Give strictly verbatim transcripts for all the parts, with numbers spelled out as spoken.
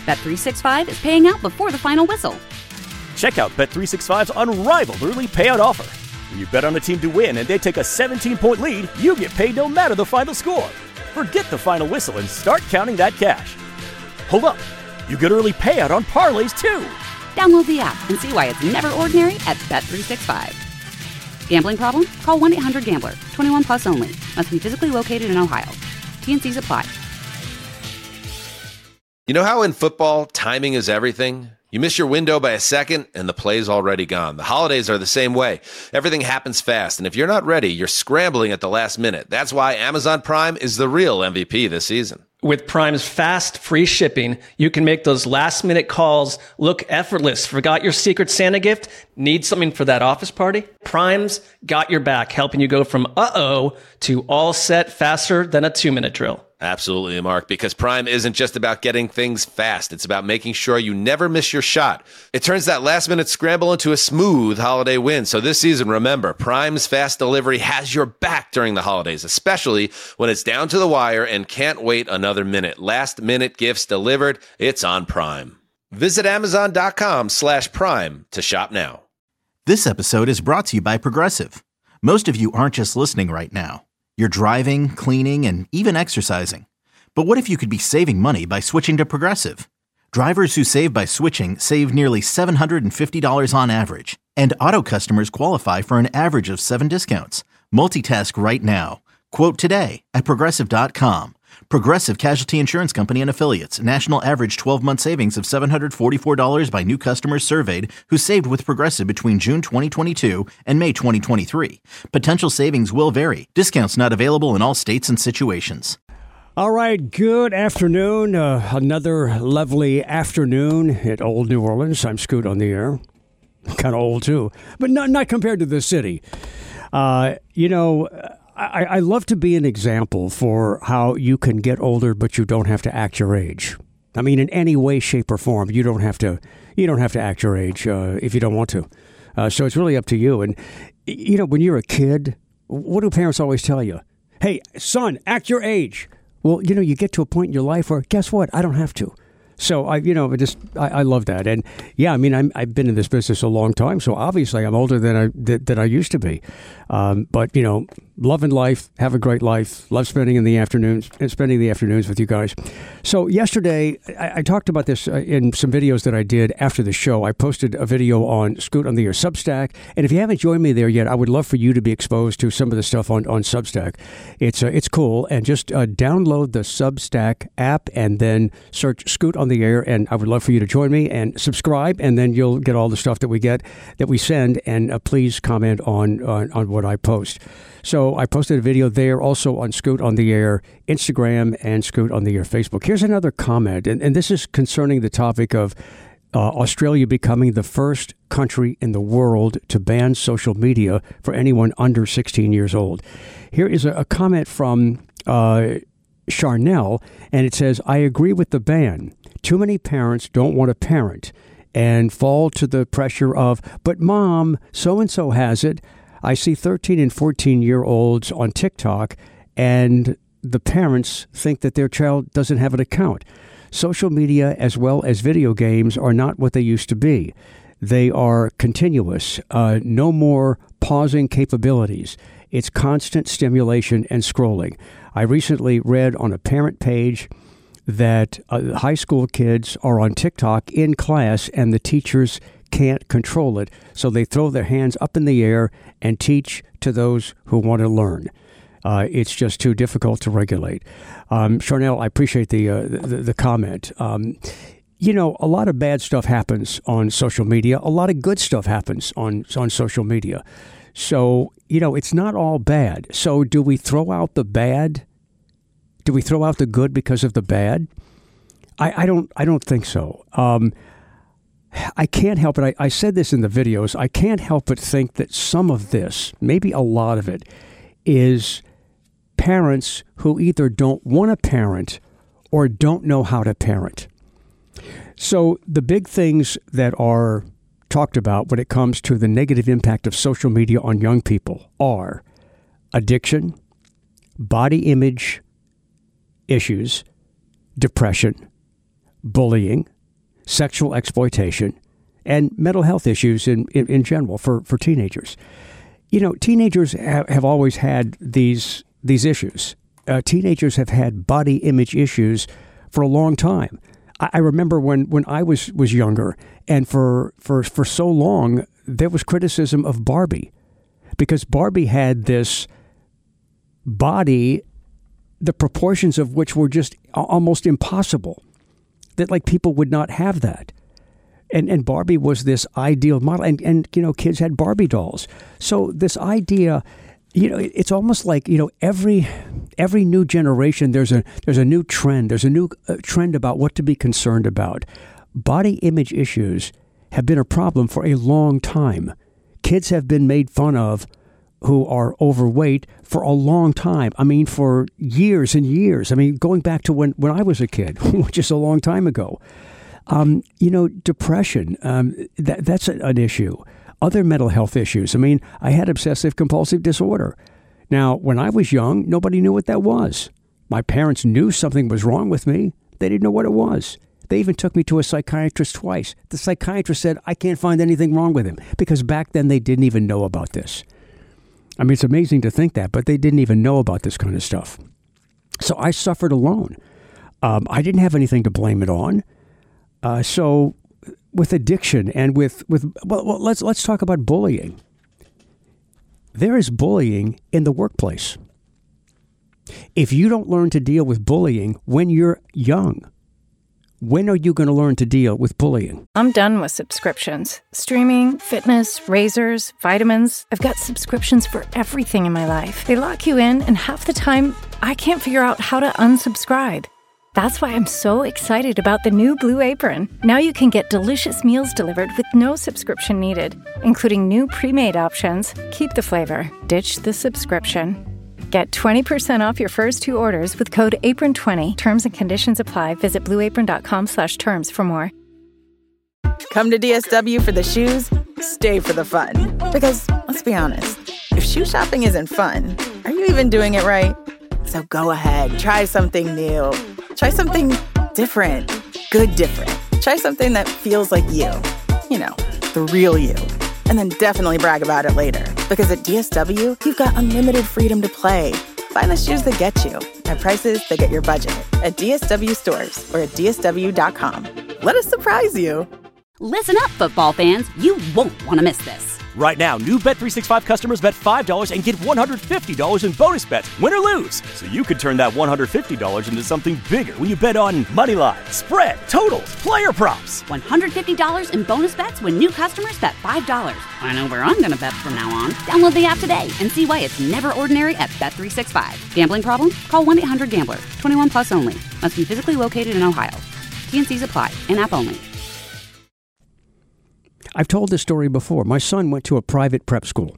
Bet three sixty-five is paying out before the final whistle. Check out Bet three sixty-five's unrivaled early payout offer. When you bet on a team to win and they take a seventeen-point lead, you get paid no matter the final score. Forget the final whistle and start counting that cash. Hold up. You get early payout on parlays, too. Download the app and see why it's never ordinary at Bet three sixty-five. Gambling problem? Call one eight hundred gambler. twenty-one plus only. Must be physically located in Ohio. T N Cs apply. You know how in football, timing is everything? You miss your window by a second, and the play's already gone. The holidays are the same way. Everything happens fast, and if you're not ready, you're scrambling at the last minute. That's why Amazon Prime is the real M V P this season. With Prime's fast, free shipping, you can make those last-minute calls look effortless. Forgot your Secret Santa gift? Need something for that office party? Prime's got your back, helping you go from uh-oh to all set faster than a two-minute drill. Absolutely, Mark, because Prime isn't just about getting things fast. It's about making sure you never miss your shot. It turns that last-minute scramble into a smooth holiday win. So this season, remember, Prime's fast delivery has your back during the holidays, especially when it's down to the wire and can't wait another minute. Last-minute gifts delivered, it's on Prime. Visit Amazon.com slash Prime to shop now. This episode is brought to you by Progressive. Most of you aren't just listening right now. You're driving, cleaning, and even exercising. But what if you could be saving money by switching to Progressive? Drivers who save by switching save nearly seven hundred fifty dollars on average. And auto customers qualify for an average of seven discounts. Multitask right now. Quote today at Progressive dot com. Progressive Casualty Insurance Company and Affiliates. National average twelve-month savings of seven hundred forty-four dollars by new customers surveyed who saved with Progressive between June twenty twenty-two and May twenty twenty-three. Potential savings will vary. Discounts not available in all states and situations. All right, good afternoon. Uh, another lovely afternoon at Old New Orleans. I'm Scoot on the air. Kind of old, too, but not, not compared to the city. Uh, you know... I, I love to be an example for how you can get older, but you don't have to act your age. I mean, in any way, shape, or form, you don't have to. You don't have to act your age uh, if you don't want to. Uh, so it's really up to you. And you know, when you're a kid, what do parents always tell you? Hey, son, act your age. Well, you know, you get to a point in your life where, guess what? I don't have to. So I, you know, just I, I love that, and yeah, I mean, I'm, I've been in this business a long time, so obviously I'm older than I than, than I used to be. Um, but you know, loving life, have a great life, love spending in the afternoons and spending the afternoons with you guys. So yesterday, I, I talked about this in some videos that I did after the show. I posted a video on Scoot on the Air Substack, and if you haven't joined me there yet, I would love for you to be exposed to some of the stuff on, on Substack. It's uh, it's cool, and just uh, download the Substack app and then search Scoot on the Air, and I would love for you to join me and subscribe, and then you'll get all the stuff that we get, that we send, and uh, please comment on, on on what I post. So I posted a video there, also on Scoot on the Air Instagram and Scoot on the Air Facebook. Here's another comment, and, and this is concerning the topic of uh, Australia becoming the first country in the world to ban social media for anyone under sixteen years old. Here is a, a comment from uh, Charnel, and it says, I agree with the ban. Too many parents don't want to parent and fall to the pressure of, but mom, so-and-so has it. I see thirteen and fourteen-year-olds on TikTok, and the parents think that their child doesn't have an account. Social media, as well as video games, are not what they used to be. They are continuous, uh, no more pausing capabilities. It's constant stimulation and scrolling. I recently read on a parent page that uh, high school kids are on TikTok in class and the teachers can't control it, so they throw their hands up in the air and teach to those who want to learn. Uh, it's just too difficult to regulate. Um, Charnel, I appreciate the, uh, the, the comment. Um, you know, a lot of bad stuff happens on social media. A lot of good stuff happens on on social media. So, you know, it's not all bad. So do we throw out the bad? Do we throw out the good because of the bad? I, I don't I don't think so. Um, I can't help it. I, I said this in the videos. I can't help but think that some of this, maybe a lot of it, is parents who either don't want to parent or don't know how to parent. So the big things that are talked about when it comes to the negative impact of social media on young people are addiction, body image issues, depression, bullying, sexual exploitation, and mental health issues in, in, in general for, for teenagers. You know, teenagers have, have always had these these issues. Uh, teenagers have had body image issues for a long time. I, I remember when, when I was, was younger, and for, for, for so long, there was criticism of Barbie because Barbie had this body, the proportions of which were just almost impossible, that like people would not have that. And and Barbie was this ideal model, and, and you know, kids had Barbie dolls. So this idea, you know, it's almost like, you know, every every new generation, there's a there's a new trend. There's a new uh, trend about what to be concerned about. Body image issues have been a problem for a long time. Kids have been made fun of who are overweight for a long time. I mean, for years and years. I mean, going back to when, when I was a kid, which is a long time ago. Um, you know, depression, um, that, that's a, an issue. Other mental health issues. I mean, I had obsessive compulsive disorder. Now, when I was young, nobody knew what that was. My parents knew something was wrong with me. They didn't know what it was. They even took me to a psychiatrist twice. The psychiatrist said, I can't find anything wrong with him, because back then they didn't even know about this. I mean, it's amazing to think that, but they didn't even know about this kind of stuff. So I suffered alone. Um, I didn't have anything to blame it on. Uh, so with addiction and with, with well, well, let's let's talk about bullying. There is bullying in the workplace. If you don't learn to deal with bullying when you're young, when are you going to learn to deal with bullying? I'm done with subscriptions. Streaming, fitness, razors, vitamins. I've got subscriptions for everything in my life. They lock you in, and half the time, I can't figure out how to unsubscribe. That's why I'm so excited about the new Blue Apron. Now you can get delicious meals delivered with no subscription needed, including new pre-made options. Keep the flavor, ditch the subscription. Get twenty percent off your first two orders with code apron twenty. Terms and conditions apply. Visit blueapron.com slash terms for more. Come to D S W for the shoes, stay for the fun. Because, let's be honest, if shoe shopping isn't fun, are you even doing it right? So go ahead, try something new. Try something different. Good different. Try something that feels like you. You know, the real you. And then definitely brag about it later. Because at D S W, you've got unlimited freedom to play. Find the shoes that get you at prices that get your budget at D S W stores or at D S W dot com. Let us surprise you. Listen up, football fans. You won't want to miss this. Right now, new Bet three sixty-five customers bet five dollars and get one hundred fifty dollars in bonus bets, win or lose. So you could turn that one hundred fifty dollars into something bigger when you bet on money line, spread, totals, player props. one hundred fifty dollars in bonus bets when new customers bet five dollars. I know where I'm going to bet from now on. Download the app today and see why it's never ordinary at Bet three sixty-five. Gambling problem? Call one eight hundred gambler. twenty-one plus only. Must be physically located in Ohio. T N Cs apply. In-app only. I've told this story before. My son went to a private prep school.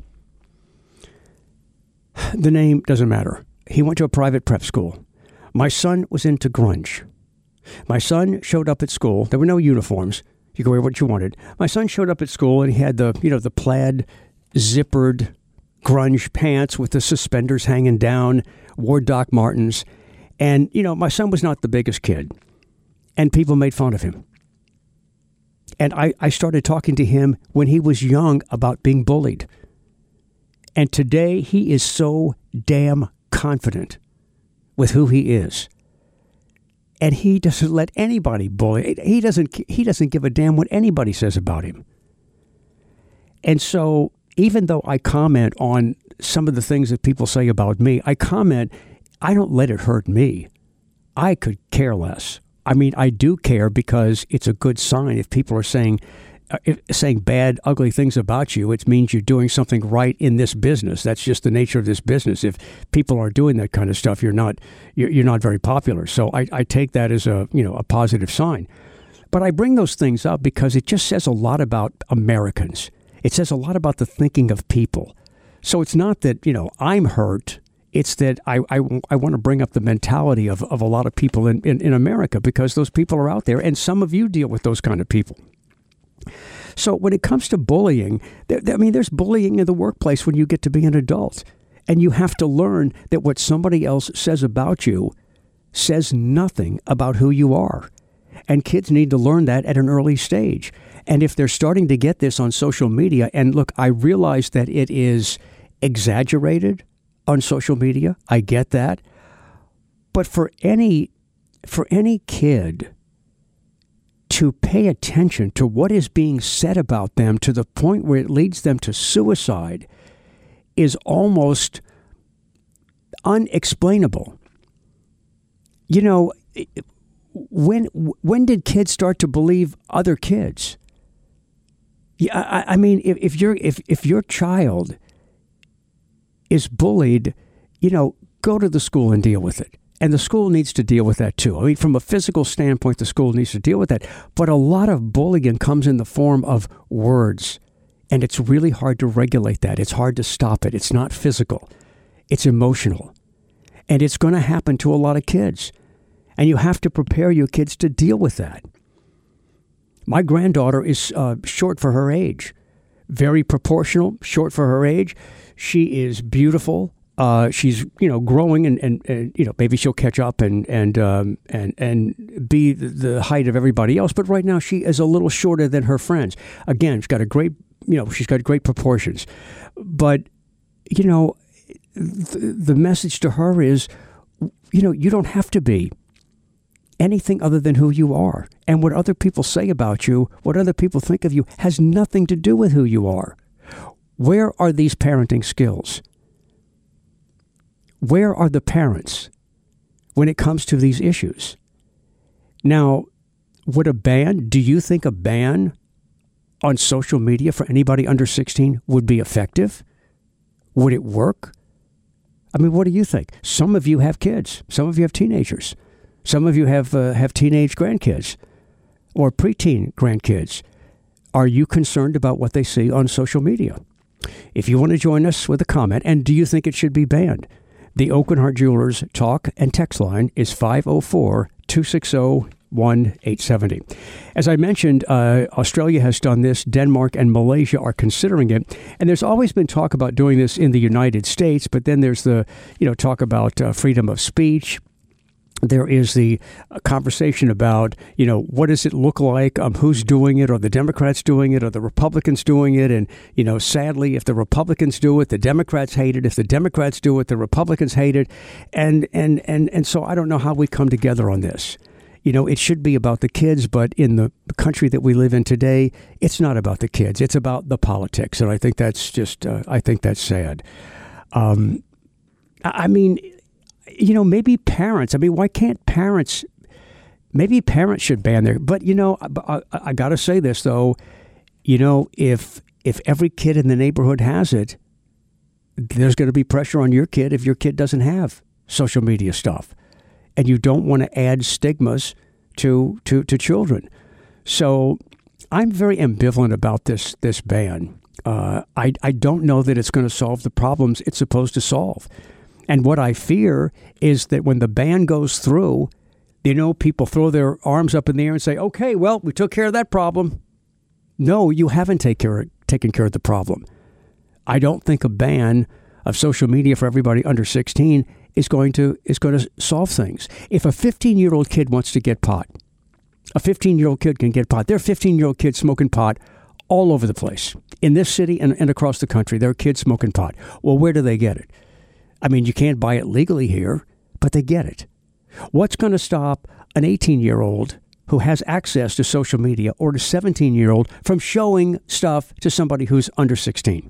The name doesn't matter. He went to a private prep school. My son was into grunge. My son showed up at school. There were no uniforms. You could wear what you wanted. My son showed up at school and he had the, you know, the plaid zippered grunge pants with the suspenders hanging down, wore Doc Martens. And, you know, my son was not the biggest kid. And people made fun of him. And I, I started talking to him when he was young about being bullied. And today he is so damn confident with who he is. And he doesn't let anybody bully. He doesn't, he doesn't give a damn what anybody says about him. And so even though I comment on some of the things that people say about me, I comment, I don't let it hurt me. I could care less. I mean, I do care because it's a good sign if people are saying uh, if, saying bad, ugly things about you. It means you're doing something right in this business. That's just the nature of this business. If people are doing that kind of stuff, you're not you're, you're not very popular. So I, I take that as a you know a positive sign. But I bring those things up because it just says a lot about Americans. It says a lot about the thinking of people. So it's not that you know I'm hurt. It's that I, I, I want to bring up the mentality of, of a lot of people in, in, in America because those people are out there and some of you deal with those kind of people. So when it comes to bullying, there, I mean, there's bullying in the workplace when you get to be an adult. And you have to learn that what somebody else says about you says nothing about who you are. And kids need to learn that at an early stage. And if they're starting to get this on social media, and look, I realize that it is exaggerated on social media. I get that. But for any for any kid to pay attention to what is being said about them to the point where it leads them to suicide is almost unexplainable. You know, when when did kids start to believe other kids? Yeah, I, I mean, if, if you're if if your child is bullied, you know, go to the school and deal with it. And the school needs to deal with that too. I mean, from a physical standpoint, the school needs to deal with that. But a lot of bullying comes in the form of words. And it's really hard to regulate that. It's hard to stop it. It's not physical. It's emotional. And it's going to happen to a lot of kids. And you have to prepare your kids to deal with that. My granddaughter is uh, short for her age. Very proportional, short for her age. She is beautiful. Uh, she's, you know, growing and, and, and, you know, maybe she'll catch up and and um, and and be the height of everybody else. But right now she is a little shorter than her friends. Again, she's got a great, you know, she's got great proportions. But, you know, the, the message to her is, you know, you don't have to be anything other than who you are. And what other people say about you, what other people think of you, has nothing to do with who you are. Where are these parenting skills? Where are the parents when it comes to these issues? Now, would a ban, do you think a ban on social media for anybody under sixteen would be effective? Would it work? I mean, what do you think? Some of you have kids. Some of you have teenagers. Some of you have uh, have teenage grandkids or preteen grandkids. Are you concerned about what they see on social media? If you want to join us with a comment, and do you think it should be banned? The Aucoin Hart Jewelers talk and text line is five oh four, two six oh, one eight seven oh. As I mentioned, uh, Australia has done this. Denmark and Malaysia are considering it. And there's always been talk about doing this in the United States, but then there's the, you know, talk about uh, freedom of speech. There is the conversation about, you know, what does it look like? Um, who's doing it? Are the Democrats doing it? Are the Republicans doing it? And, you know, sadly, if the Republicans do it, the Democrats hate it. If the Democrats do it, the Republicans hate it. And and and and so I don't know how we come together on this. You know, it should be about the kids, but in the country that we live in today, it's not about the kids. It's about the politics. And I think that's just, uh, I think that's sad. Um, I mean... You know, maybe parents, I mean, why can't parents, maybe parents should ban their, but, you know, I, I, I got to say this, though, you know, if if every kid in the neighborhood has it, there's going to be pressure on your kid if your kid doesn't have social media stuff. And you don't want to add stigmas to, to, to children. So I'm very ambivalent about this, this ban. Uh, I, I don't know that it's going to solve the problems it's supposed to solve. And what I fear is that when the ban goes through, you know, people throw their arms up in the air and say, okay, well, we took care of that problem. No, you haven't take care, taken care of the problem. I don't think a ban of social media for everybody under sixteen is going to is going to solve things. If a fifteen-year-old kid wants to get pot, a fifteen-year-old kid can get pot. There are fifteen-year-old kids smoking pot all over the place. In this city and, and across the country, there are kids smoking pot. Well, where do they get it? I mean, you can't buy it legally here, but they get it. What's going to stop an eighteen-year-old who has access to social media or a seventeen-year-old from showing stuff to somebody who's under sixteen?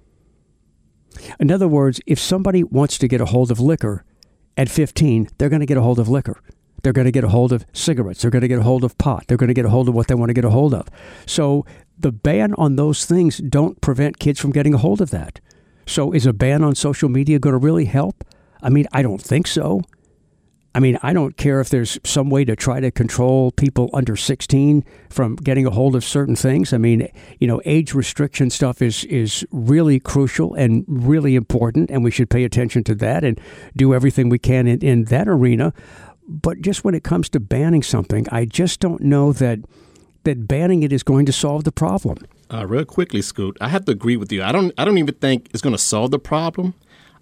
In other words, if somebody wants to get a hold of liquor at fifteen, they're going to get a hold of liquor. They're going to get a hold of cigarettes. They're going to get a hold of pot. They're going to get a hold of what they want to get a hold of. So the ban on those things don't prevent kids from getting a hold of that. So is a ban on social media going to really help? I mean, I don't think so. I mean, I don't care if there's some way to try to control people under sixteen from getting a hold of certain things. I mean, you know, age restriction stuff is is really crucial and really important, and we should pay attention to that and do everything we can in, in that arena. But just when it comes to banning something, I just don't know that that banning it is going to solve the problem. Uh, real quickly, Scoot, I have to agree with you. I don't I don't even think it's going to solve the problem.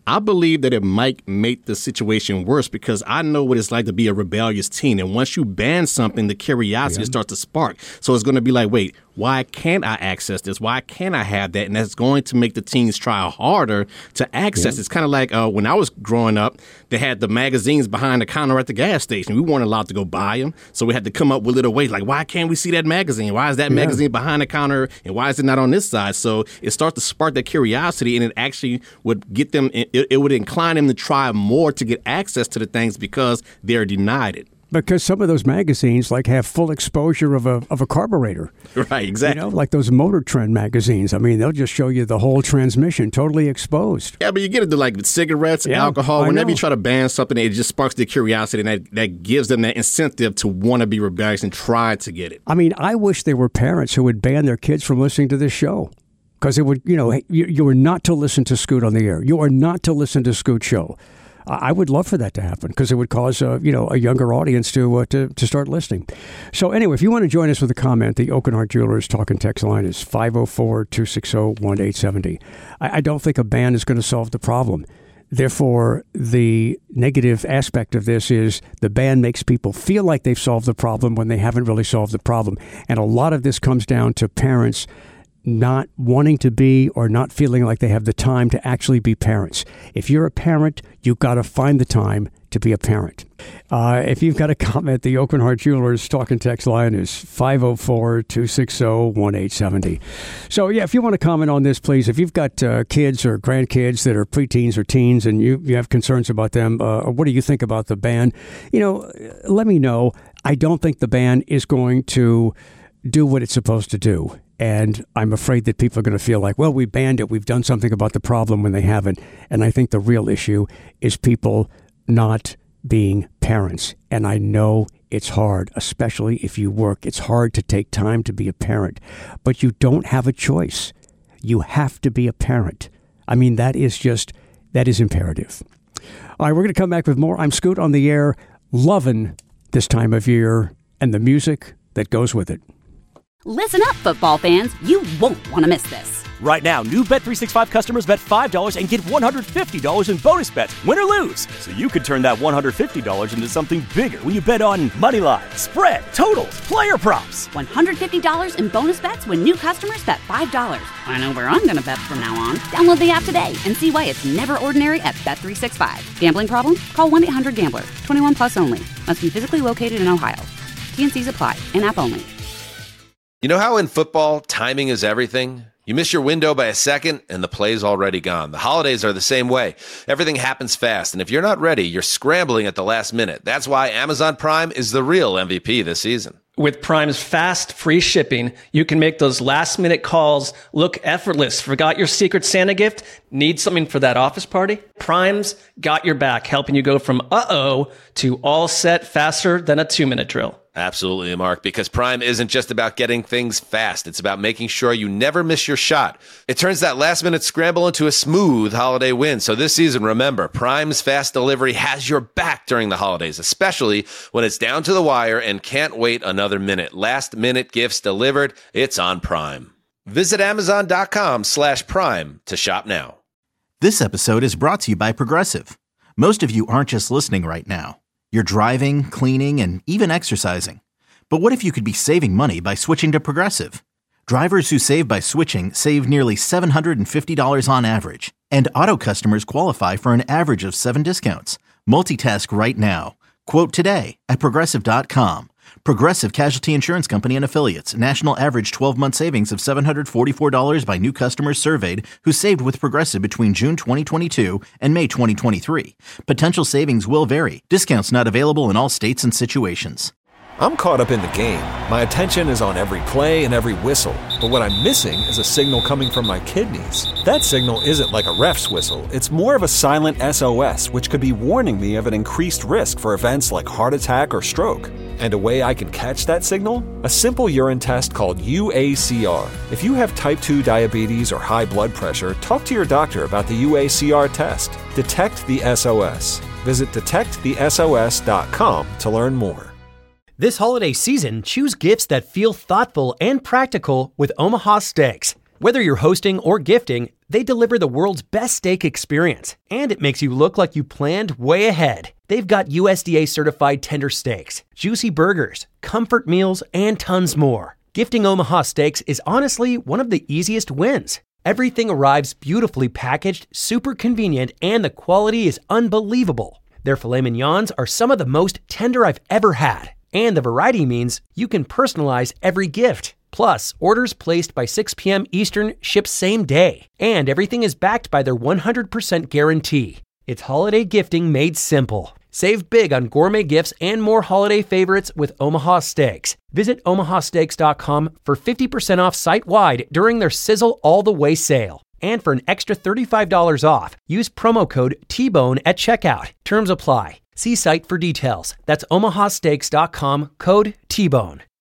I believe that it might make the situation worse because I know what it's like to be a rebellious teen. And once you ban something, the curiosity yeah. starts to spark. So it's going to be like, wait, why can't I access this? Why can't I have that? And that's going to make the teens try harder to access. Yeah. It's kind of like uh, when I was growing up, they had the magazines behind the counter at the gas station. We weren't allowed to go buy them. So we had to come up with little ways like, why can't we see that magazine? Why is that yeah. magazine behind the counter? And why is it not on this side? So it starts to spark that curiosity, and it actually would get them, it, it would incline them to try more to get access to the things because they're denied it. Because some of those magazines like have full exposure of a of a carburetor. Right, exactly. You know, like those Motor Trend magazines. I mean, they'll just show you the whole transmission totally exposed. Yeah, but you get it to like with cigarettes, yeah, alcohol. I Whenever know. you try to ban something, it just sparks their curiosity, and that, that gives them that incentive to want to be rebellious and try to get it. I mean, I wish there were parents who would ban their kids from listening to this show. Because it would, you know, you, you are not to listen to Scoot on the air. You are not to listen to Scoot Show. I would love for that to happen because it would cause, uh, you know, a younger audience to, uh, to to start listening. So anyway, if you want to join us with a comment, the Oakenhart Jewelers talk and text line is five oh four, two six oh, one eight seven oh. I, I don't think a ban is going to solve the problem. Therefore, the negative aspect of this is the ban makes people feel like they've solved the problem when they haven't really solved the problem. And a lot of this comes down to parents not wanting to be or not feeling like they have the time to actually be parents. If you're a parent, you've got to find the time to be a parent. Uh, if you've got a comment, the Oakenhart Jewelers talk and text line is five oh four, two six oh, one eight seven oh. So, yeah, if you want to comment on this, please, if you've got uh, kids or grandkids that are preteens or teens and you, you have concerns about them, uh, what do you think about the ban? You know, let me know. I don't think the ban is going to do what it's supposed to do. And I'm afraid that people are going to feel like, well, we banned it. We've done something about the problem when they haven't. And I think the real issue is people not being parents. And I know it's hard, especially if you work. It's hard to take time to be a parent. But you don't have a choice. You have to be a parent. I mean, that is just, that is imperative. All right, we're going to come back with more. I'm Scoot on the air, loving this time of year and the music that goes with it. Listen up, football fans. You won't want to miss this. Right now, new Bet three sixty-five customers bet five dollars and get one hundred fifty dollars in bonus bets, win or lose. So you could turn that one hundred fifty dollars into something bigger when you bet on money line, spread, totals, player props. one hundred fifty dollars in bonus bets when new customers bet five dollars. I know where I'm going to bet from now on. Download the app today and see why it's never ordinary at Bet three sixty-five. Gambling problem? Call one eight hundred gambler. twenty-one plus only. Must be physically located in Ohio. T and C's apply. In-app only. You know how in football, timing is everything? You miss your window by a second, and the play's already gone. The holidays are the same way. Everything happens fast, and if you're not ready, you're scrambling at the last minute. That's why Amazon Prime is the real M V P this season. With Prime's fast, free shipping, you can make those last-minute calls look effortless. Forgot your Secret Santa gift? Need something for that office party? Prime's got your back, helping you go from uh-oh to all set faster than a two-minute drill. Absolutely, Mark, because Prime isn't just about getting things fast. It's about making sure you never miss your shot. It turns that last-minute scramble into a smooth holiday win. So this season, remember, Prime's fast delivery has your back during the holidays, especially when it's down to the wire and can't wait another minute. Last-minute gifts delivered, it's on Prime. Visit Amazon.com slash Prime to shop now. This episode is brought to you by Progressive. Most of you aren't just listening right now. You're driving, cleaning, and even exercising. But what if you could be saving money by switching to Progressive? Drivers who save by switching save nearly seven hundred fifty dollars on average. And auto customers qualify for an average of seven discounts. Multitask right now. Quote today at Progressive dot com. Progressive Casualty Insurance Company and Affiliates. National average twelve-month savings of seven hundred forty-four dollars by new customers surveyed who saved with Progressive between June twenty twenty-two and May twenty twenty-three. Potential savings will vary. Discounts not available in all states and situations. I'm caught up in the game. My attention is on every play and every whistle. But what I'm missing is a signal coming from my kidneys. That signal isn't like a ref's whistle. It's more of a silent S O S, which could be warning me of an increased risk for events like heart attack or stroke. And a way I can catch that signal? A simple urine test called U A C R. If you have type two diabetes or high blood pressure, talk to your doctor about the U A C R test. Detect the S O S. Visit detect the S O S dot com to learn more. This holiday season, choose gifts that feel thoughtful and practical with Omaha Steaks. Whether you're hosting or gifting, They deliver the world's best steak experience, and it makes you look like you planned way ahead. They've got U S D A-certified tender steaks, juicy burgers, comfort meals, and tons more. Gifting Omaha Steaks is honestly one of the easiest wins. Everything arrives beautifully packaged, super convenient, and the quality is unbelievable. Their filet mignons are some of the most tender I've ever had, and the variety means you can personalize every gift. Plus, orders placed by six p.m. Eastern ship same day, and everything is backed by their one hundred percent guarantee. It's holiday gifting made simple. Save big on gourmet gifts and more holiday favorites with Omaha Steaks. Visit omaha steaks dot com for fifty percent off site-wide during their Sizzle All the Way sale. And for an extra thirty-five dollars off, use promo code T bone at checkout. Terms apply. See site for details. That's omaha steaks dot com, code T bone.